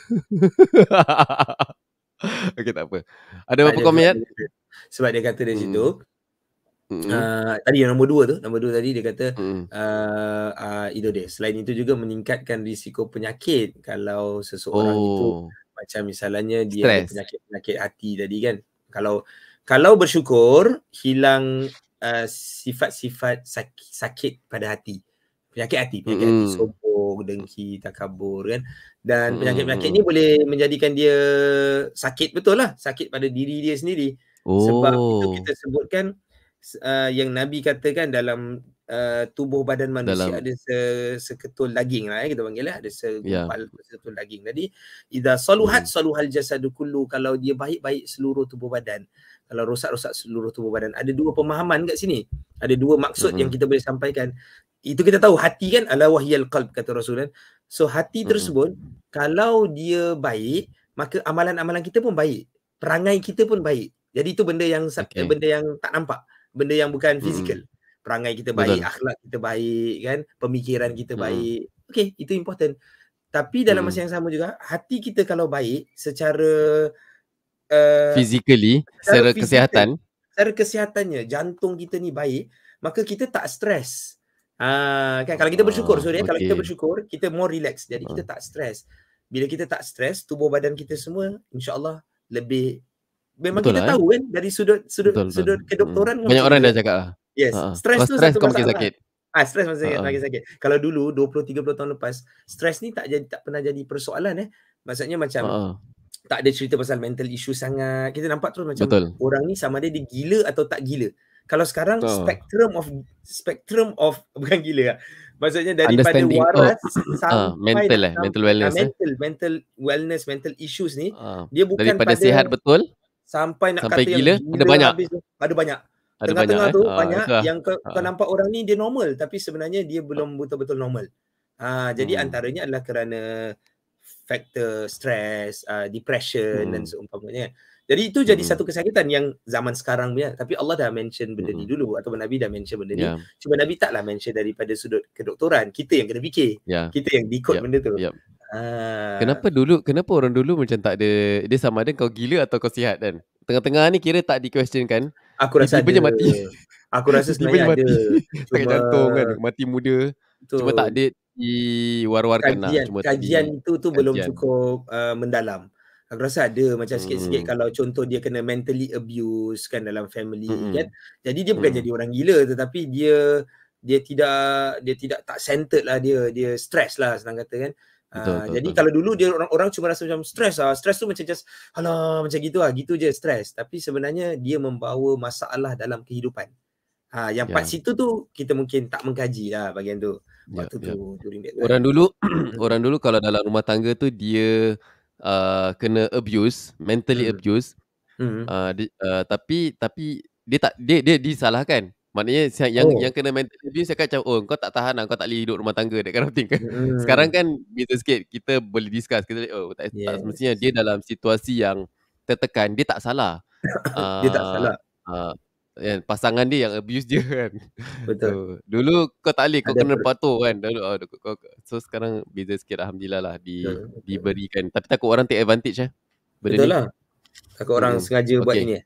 Okey, tak apa. Ada Tak apa ada, komen? sebab dia kata- Sebab dia kata dari Hmm. situ Mm-mm. uh, tadi yang nombor dua tu, nombor dua tadi dia kata Mm-mm. uh, uh, itu dia. Selain itu juga meningkatkan risiko penyakit kalau seseorang itu Oh, macam misalnya dia ada stres. penyakit-penyakit hati tadi kan. Kalau kalau bersyukur hilang uh, sifat-sifat sakit, sakit pada hati. Penyakit hati, penyakit hati, Mm-mm. sombong, dengki, takabur kan. Dan Mm-mm. penyakit-penyakit ni boleh menjadikan dia sakit betul lah, sakit pada diri dia sendiri. Sebab itu Oh. kita sebutkan uh, yang Nabi katakan dalam uh, tubuh badan manusia Dalam ada se, seketul daging lah, eh, kita panggil lah, ada segumpal ya. seketul daging. Jadi idza saluhat Hmm. saluhal jasadu kullu, kalau dia baik-baik seluruh tubuh badan. Kalau rosak-rosak seluruh tubuh badan. Ada dua pemahaman kat sini. Ada dua maksud Mm-mm. yang kita boleh sampaikan. Itu kita tahu hati kan ala wahyal qalb kata Rasul kan. So hati tersebut Mm-mm. kalau dia baik, maka amalan-amalan kita pun baik. Perangai kita pun baik. Jadi itu benda yang Okay. benda yang tak nampak, benda yang bukan Mm-mm. fizikal. Perangai kita baik, Betul. akhlak kita baik kan, pemikiran kita Mm-mm. baik. Okey, itu important. Tapi dalam masa Mm-mm. yang sama juga hati kita kalau baik secara uh, physically, secara secara fizikal, kesihatan, secara kesihatannya, jantung kita ni baik, maka kita tak stres. Ah, kan kalau kita bersyukur, sorry, uh, kalau kita okay. bersyukur, kita more relax. Jadi kita tak stres. Bila kita tak stres, tubuh badan kita semua insya-Allah lebih, memang betul kita lah, tahu eh? kan dari sudut sudut betul, betul. sudut kedoktoran Hmm. Banyak macam orang tu. dah cakap lah. Yes, Uh-huh. stres Kalau tu stres satu kau makin masalah. sakit. Ah, stres makin sakit, Uh-huh. makin sakit. Kalau dulu dua puluh tiga puluh tahun lepas, stres ni tak jadi tak pernah jadi persoalan eh. Maksudnya macam Uh-huh. tak ada cerita pasal mental issue sangat. Kita nampak terus macam betul. orang ni sama ada dia gila atau tak gila. Kalau sekarang uh. spectrum of spectrum of bukan gila lah. Maksudnya daripada Understanding. waras Oh. sampai uh, mental nak, eh, mental wellness. uh, mental eh? mental wellness, mental issues ni uh. dia bukan daripada pada sihat betul sampai nak sampai kata gila, yang gila ada banyak. habis tu. Ada banyak. Ada Tengah-tengah banyak, tu eh? banyak uh, yang kau, uh. kau nampak orang ni dia normal tapi sebenarnya dia belum betul-betul normal. Ah, jadi hmm. antaranya adalah kerana faktor stres, uh, depression hmm. dan seumpamanya. Jadi itu jadi hmm. satu kesakitan yang zaman sekarang punya. Tapi Allah dah mention benda hmm. ni dulu ataupun Nabi dah mention benda yeah. ni. Cuma Nabi taklah mention daripada sudut kedoktoran. Kita yang kena fikir. Yeah. Kita yang decode yep. benda tu. Yep. Ah. Kenapa dulu kenapa orang dulu macam tak ada, dia sama ada kau gila atau kau sihat kan? Tengah-tengah ni kira tak di-questionkan. Aku rasa ada. Mati. Aku rasa sebenarnya mati. ada. Sakit jantung kan, mati muda. Betul. Cuma tak ada diwar-warkan lah. Kajian, Cuma kajian di, itu tu kajian. belum cukup uh, mendalam. Aku rasa ada macam hmm. sikit-sikit kalau contoh dia kena mentally abuse kan dalam family hmm. kan. Jadi dia bukan hmm. jadi orang gila tetapi dia dia tidak dia tidak tak centered lah, dia dia stress lah senang kata kan. Betul, Uh, betul, jadi betul. kalau dulu dia orang orang cuma rasa macam stres lah. Stres tu macam just alah macam gitu lah, gitu je stres. Tapi sebenarnya dia membawa masalah dalam kehidupan. Ha, yang part yeah. situ tu kita mungkin tak mengkaji lah bahagian tu. Waktu yeah, tu during that yeah. Orang dulu orang dulu kalau dalam rumah tangga tu dia uh, kena abuse, mentally hmm. abuse. Hmm. Uh, di, uh, tapi tapi dia tak dia dia disalahkan. Maknanya yang Oh. yang kena mental abuse cakap macam oh kau tak tahan lah, kau tak boleh hidup rumah tangga that kind of thing. Hmm. Sekarang kan beza sikit, kita boleh discuss, kita oh tak, yes. tak semestinya dia dalam situasi yang tertekan, dia tak salah. uh, Dia tak salah. Uh, yeah, pasangan dia yang abuse dia kan. Betul. So, dulu kau tak boleh, kau Ada kena per- patuh kan. Dulu, oh, kau, so sekarang beza sikit, alhamdulillah lah di, betul, betul. diberikan. Tapi takut orang take advantage eh. Betul ni. lah. Takut orang hmm. sengaja okay. buat ini.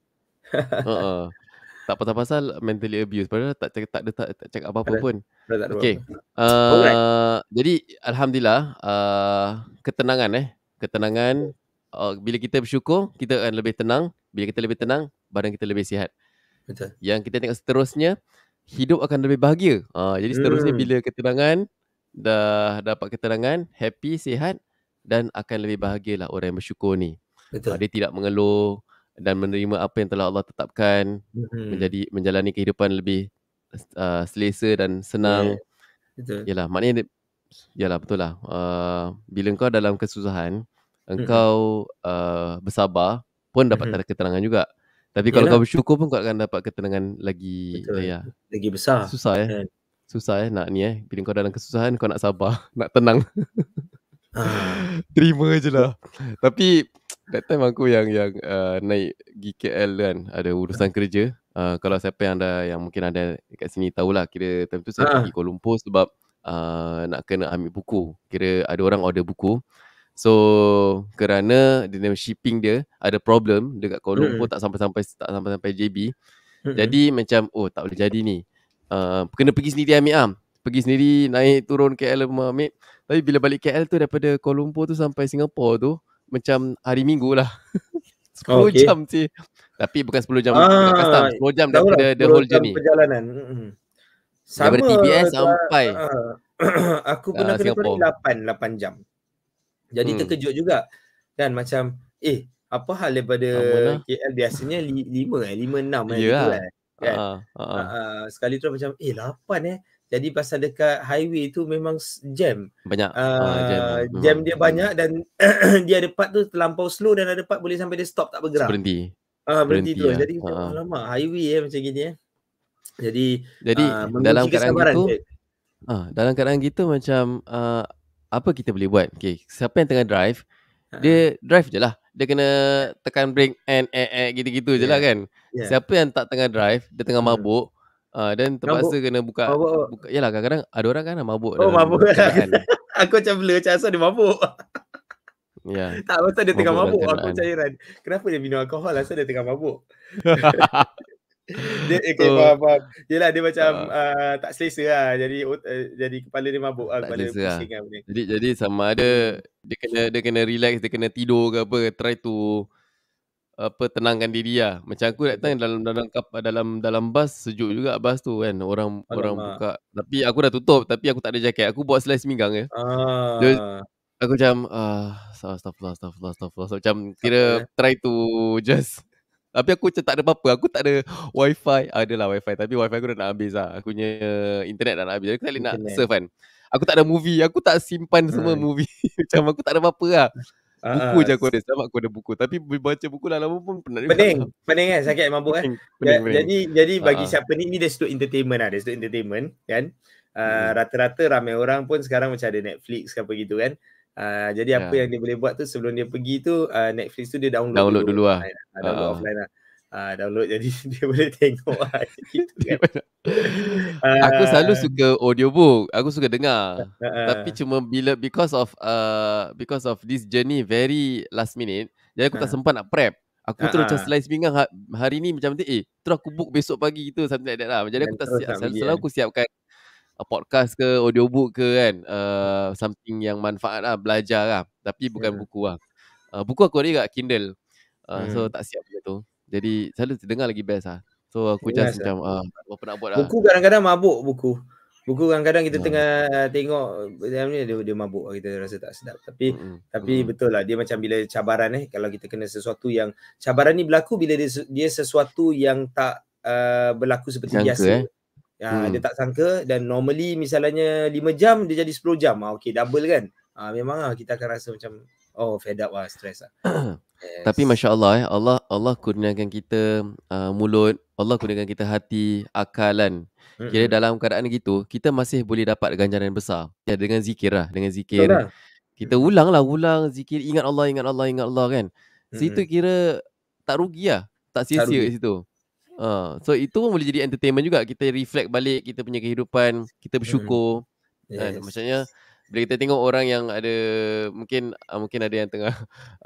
uh-uh. Tak pasal-pasal mentally abuse, padahal tak cakap tak ada tak, tak cakap apa-apa ada, pun. ada Okey. Uh, uh, jadi alhamdulillah uh, ketenangan eh. Ketenangan uh, bila kita bersyukur, kita akan lebih tenang. Bila kita lebih tenang, badan kita lebih sihat. Betul. Yang kita tengok seterusnya, hidup akan lebih bahagia. Uh, jadi seterusnya hmm. bila ketenangan, dah dapat ketenangan, happy, sihat dan akan lebih bahagialah orang yang bersyukur ni. Betul. Uh, dia tidak mengeluh dan menerima apa yang telah Allah tetapkan, hmm. menjadi menjalani kehidupan lebih uh, selesa dan senang. Yeah. Betul. Yalah, maknanya yalah betul lah. Uh, bila engkau dalam kesusahan, engkau hmm. uh, bersabar pun dapat hmm. ketenangan juga. Tapi kalau Yalah. kau bersyukur pun kau akan dapat ketenangan lagi ya. Lagi besar. Susah eh. Yeah. Susah eh nak ni eh. Bila kau dalam kesusahan kau nak sabar, nak tenang. Ah. Terima je lah. Tapi that time aku yang yang uh, naik pergi K L kan, ada urusan kerja. Uh, kalau siapa yang ada yang mungkin ada dekat sini tahulah, kira time tu saya ah. pergi Kuala Lumpur sebab uh, nak kena ambil buku. Kira ada orang order buku. So kerana dia shipping dia ada problem dekat Kuala Lumpur, hmm. tak sampai-sampai tak sampai-sampai J B. Hmm. Jadi macam oh tak boleh jadi ni. Uh, kena pergi sendiri ambil am. Pergi sendiri naik turun K L ambil. Tapi bila balik K L tu daripada Kuala Lumpur tu sampai Singapura tu macam hari Minggu lah. sepuluh okay. jam sih. Tapi bukan sepuluh jam ah, dekat custom, sepuluh jam daripada the whole journey. Perjalanan. Hmm. Sama daripada T B S sampai uh, aku pernah uh, kena turun lapan jam. Jadi hmm. terkejut juga. Kan macam eh apa hal daripada Amalah. K L biasanya lima eh lima enam eh gitu kan. kan. Heeh, heeh. Uh, sekali terus macam eh lapan eh. Jadi pasal dekat highway tu memang jam. Banyak uh, jam Uh, jam memang. dia Hmm. banyak dan dia ada part tu terlampau slow dan ada part boleh sampai dia stop tak So, bergerak. berhenti. Ah uh, berhenti Berhenti terus. lah. Jadi macam Uh-uh. alamak highway eh macam gini eh. Jadi Jadi uh, dalam menguji keadaan kesabaran gitu, je. ah, dalam keadaan gitu macam uh, apa kita boleh buat? Okay, siapa yang tengah drive, Uh-uh. dia drive je lah. Dia kena tekan brake and eh eh gitu-gitu je lah Yeah. kan. Yeah. Siapa yang tak tengah drive, dia tengah Hmm. mabuk, uh, dan Mabuk. terpaksa kena buka, Mabuk. buka yalah kadang-kadang ada orang kan mabuk Oh dalam mabuk. kenderaan. Aku macam blur macam asal dia mabuk. Ya. Tak pasal dia tengah Mabuk dalam mabuk. Aku kenderaan. macam heran. Kenapa dia minum alkohol asal dia tengah mabuk? Dia okay, So, faham, faham. Yelah dia macam uh, uh, tak selesa lah. Jadi uh, jadi kepala dia mabuk lah. tak Kepala dia selesa lah. pusing lah benda. Jadi jadi sama ada Hmm. dia kena dia kena relax, dia kena tidur ke apa, try to apa tenangkan diri lah. Macam aku that time dalam dalam kap dalam dalam bas, sejuk juga bas tu kan. Orang orang Alamak. buka, tapi aku dah tutup, tapi aku tak ada jaket. Aku buat selai seminggang je. Dia Ah. aku macam ah astagfirullah astagfirullah astagfirullah. So, macam Sabar kira eh. try to just tapi aku macam tak ada apa-apa. Aku tak ada wifi. Adalah wifi tapi wifi aku dah nak habis lah. Aku punya internet dah nak habis. Aku tak boleh nak Internet. surf kan. Aku tak ada movie. Aku tak simpan semua Hmm. movie. Macam aku tak ada apa-apa lah. Buku Uh-uh. je aku ada. Selamat aku ada buku. Tapi baca buku lama-lama pun penat juga. Pening. Pening kan sakit mabuk eh. Pening, pening, pening. Jadi jadi bagi Uh-uh. siapa ni, ni dia sudut entertainment lah. Dia sudut entertainment kan. Uh, Hmm. Rata-rata ramai orang pun sekarang macam ada Netflix ke apa gitu kan. Uh, jadi Ya. apa yang dia boleh buat tu sebelum dia pergi tu uh, Netflix tu dia download, Download dulu. dulu lah. Uh, download Uh-uh. offline lah. Uh, download jadi dia boleh tengok lah gitu kan. Aku selalu Uh, suka audiobook. Aku suka dengar. uh, Tapi cuma bila because of uh, because of this journey very last minute, jadi aku tak uh, sempat nak prep. Aku uh, terus macam uh, slice pinggang ha, hari ni macam tu eh terus aku book besok pagi gitu, something like that lah. Jadi dan aku tak terus siap, nak selalu, pergi selalu kan. aku siapkan uh, podcast ke audiobook ke kan, uh, something yang manfaat lah, belajar lah. Tapi bukan Hmm. buku lah. Uh, buku aku ada kat Kindle. Uh, so Hmm. tak siap benda tu. Jadi selalu dengar lagi best lah. So aku Dengar just sah. macam ah, uh, apa nak buat lah. Buku kadang-kadang mabuk buku. Buku kadang-kadang kita Ya. tengah tengok dalam ni dia, dia mabuk, kita rasa tak sedap. Tapi Mm-mm. tapi Mm-mm. betul lah dia macam bila cabaran eh kalau kita kena sesuatu yang cabaran ni berlaku bila dia dia sesuatu yang tak uh, berlaku seperti Sangka biasa. eh. Ya, Hmm. dia tak sangka dan normally misalnya lima jam dia jadi sepuluh jam. Ah okey double kan. Ah memang lah kita akan rasa macam oh fed up lah, stress lah. Yes. Tapi masya-Allah eh, Allah Allah kurniakan kita uh, mulut, Allah kurniakan kita hati, akalan. Kira Mm-mm. dalam keadaan gitu, kita masih boleh dapat ganjaran besar. Ya, dengan zikir lah, dengan Betul zikir. lah. Kita ulang lah, ulang zikir, ingat Allah, ingat Allah, ingat Allah kan. Situ Mm-mm. kira tak rugi lah, tak Tak sia-sia rugi. kat situ. Uh, so itu pun boleh jadi entertainment juga. Kita reflect balik kita punya kehidupan, kita bersyukur. Mm-mm. Kan? Yes. Maksudnya bila kita tengok orang yang ada mungkin uh, mungkin ada yang tengah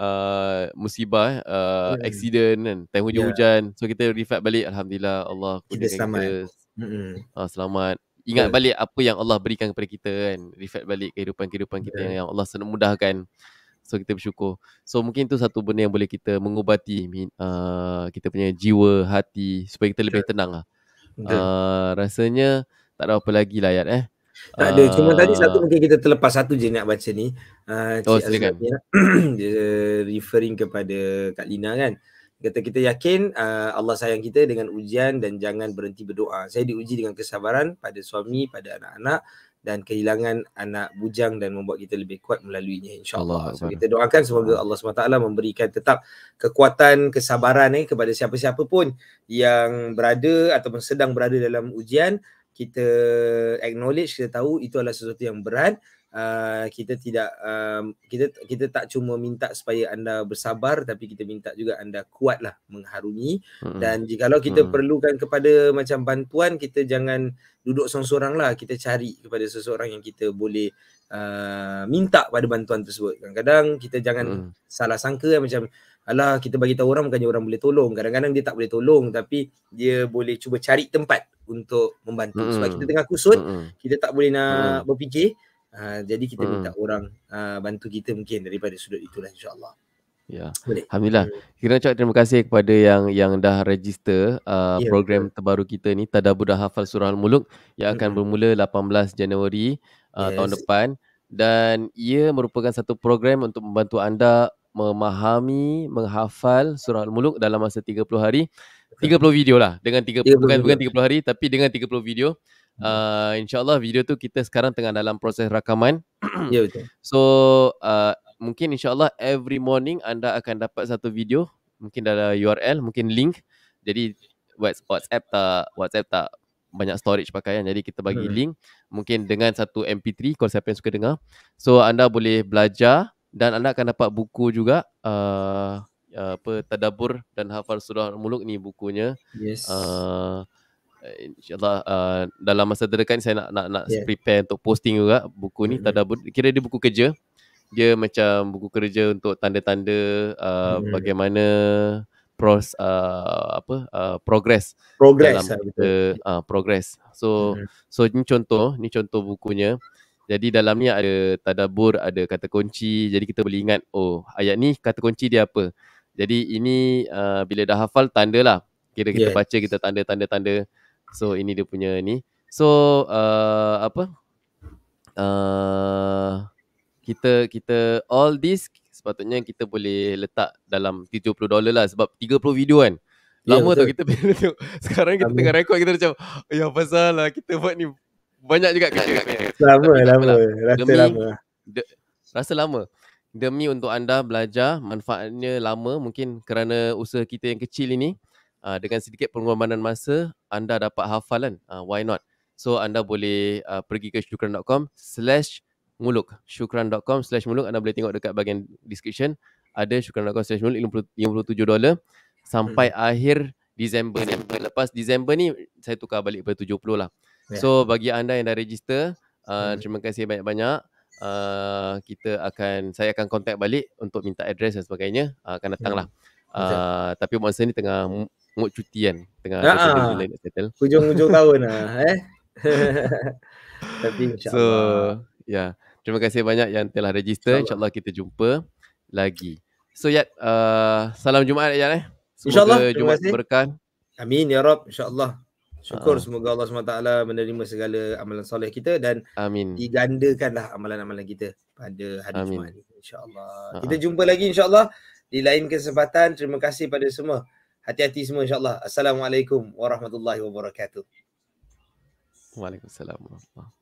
uh, musibah, uh, Mm. accident kan, time hujan-hujan. So kita reflect balik, alhamdulillah Allah Kita kurniakan selamat. kita Mm-mm. uh, selamat. Ingat Betul. balik apa yang Allah berikan kepada kita kan. Reflect balik kehidupan-kehidupan kita Betul. yang, yang Allah senang mudahkan. So kita bersyukur. So mungkin tu satu benda yang boleh kita mengubati uh, kita punya jiwa, hati supaya kita lebih tenang lah. Betul. Uh, rasanya tak ada apa lagi lah Ayat eh. Tak ada. Cuma tadi satu Uh, mungkin kita terlepas satu je nak baca ni. Uh, oh Cik silakan. Azrael dia referring kepada Kak Lina kan. Kata kita yakin uh, Allah sayang kita dengan ujian dan jangan berhenti berdoa. Saya diuji dengan kesabaran pada suami, pada anak-anak dan kehilangan anak bujang dan membuat kita lebih kuat melaluinya insya-Allah. So kita doakan semoga Allah subhanahu wa taala memberikan tetap kekuatan, kesabaran eh kepada siapa-siapa pun yang berada ataupun sedang berada dalam ujian. Kita acknowledge, kita tahu itu adalah sesuatu yang berat. Uh, kita tidak um, kita kita tak cuma minta supaya anda bersabar, tapi kita minta juga anda kuatlah mengharungi. Mm-hmm. Dan jikalau kita mm-hmm. perlukan kepada macam bantuan, kita jangan duduk seorang-seorang lah, kita cari kepada seseorang yang kita boleh uh, minta pada bantuan tersebut. Kadang-kadang kita jangan mm-hmm. salah sangka macam alah kita bagi tahu orang bukannya orang boleh tolong. Kadang-kadang dia tak boleh tolong, tapi dia boleh cuba cari tempat untuk membantu. Mm-hmm. Sebab kita tengah kusut, mm-hmm. kita tak boleh nak mm-hmm. berfikir. Uh, jadi kita minta hmm. orang uh, bantu kita mungkin daripada sudut itulah insya-Allah. Ya. Boleh. Alhamdulillah. Hmm. Kita ucap terima kasih kepada yang yang dah register uh, ya, program betul. terbaru kita ni Tadabbur dan Hafal Surah Al-Muluk yang akan hmm. bermula lapan belas Januari uh, yes. tahun depan, dan ia merupakan satu program untuk membantu anda memahami, menghafal surah Al-Muluk dalam masa tiga puluh hari. tiga puluh video lah dengan tiga tiga puluh bukan video. bukan tiga puluh hari tapi dengan tiga puluh video. Hmm. Uh, InsyaAllah video tu kita sekarang tengah dalam proses rakaman. Ya, betul. So uh, mungkin insyaAllah every morning anda akan dapat satu video. Mungkin dalam U R L, mungkin link. Jadi WhatsApp tak WhatsApp tak banyak storage pakai kan. Jadi kita bagi Hmm. link. Mungkin dengan satu M P three kalau siapa yang suka dengar. So anda boleh belajar dan anda akan dapat buku juga. Uh, uh, apa Tadabbur dan Hafal Surah Al-Muluk ni bukunya. Yes. Uh, InsyaAllah uh, dalam masa terdekat ni saya nak nak nak Yeah. prepare untuk posting juga buku ni. Mm-hmm. Tadabbur, kira dia buku kerja. Dia macam buku kerja untuk tanda-tanda uh, mm-hmm. bagaimana pros uh, apa uh, progress progress dalam lah, kita uh, progress. So mm-hmm. so ni contoh, ni contoh bukunya. Jadi dalam ni ada tadabbur, ada kata kunci. Jadi kita boleh ingat, oh ayat ni kata kunci dia apa. Jadi ini uh, bila dah hafal tanda lah. Kira kita Yeah. baca, kita tanda-tanda-tanda. So ini dia punya ni. So uh, apa? Uh, kita kita all this sepatutnya kita boleh letak dalam tujuh puluh dolar lah sebab tiga puluh video kan. Lama yeah, tu kita tengok. Sekarang kita Amin. tengah rekod kita macam ya pasal lah kita buat ni banyak juga kerja. Lama lama rasa demi, lama. De, rasa lama. Demi untuk anda belajar, manfaatnya lama mungkin kerana usaha kita yang kecil ini. Uh, dengan sedikit pengorbanan masa anda dapat hafalan. Uh, why not? So anda boleh uh, pergi ke syukran dot com slash muluk. syukran dot com slash muluk. Anda boleh tengok dekat bahagian description. Ada syukran dot com slash muluk lima puluh tujuh dolar sampai hmm. akhir Disember ni. Lepas Disember ni saya tukar balik pada tujuh puluh lah. Yeah. So bagi anda yang dah register, uh, hmm. terima kasih banyak-banyak. Uh, kita akan saya akan contact balik untuk minta address dan sebagainya. Uh, akan datang lah. Hmm. Uh, tapi masa ni tengah mood cuti kan. Tengah ada benda lain nak settle. Hujung-hujung tahun lah eh. Tapi insyaAllah. So ya, yeah. Terima kasih banyak yang telah register. InsyaAllah, InsyaAllah kita jumpa lagi. So Yat, uh, salam Jumaat Yat eh. Semoga InsyaAllah, Jumaat berkah. Amin ya Rab, insyaAllah. Syukur uh. semoga Allah subhanahu wa taala menerima segala amalan soleh kita dan Amin. digandakanlah amalan-amalan kita pada hari Amin. Jumaat ni insyaAllah. Uh-huh. Kita jumpa lagi insyaAllah di lain kesempatan. Terima kasih pada semua. Hati-hati semua insyaAllah. Assalamualaikum warahmatullahi wabarakatuh. Waalaikumsalam warahmatullahi wabarakatuh.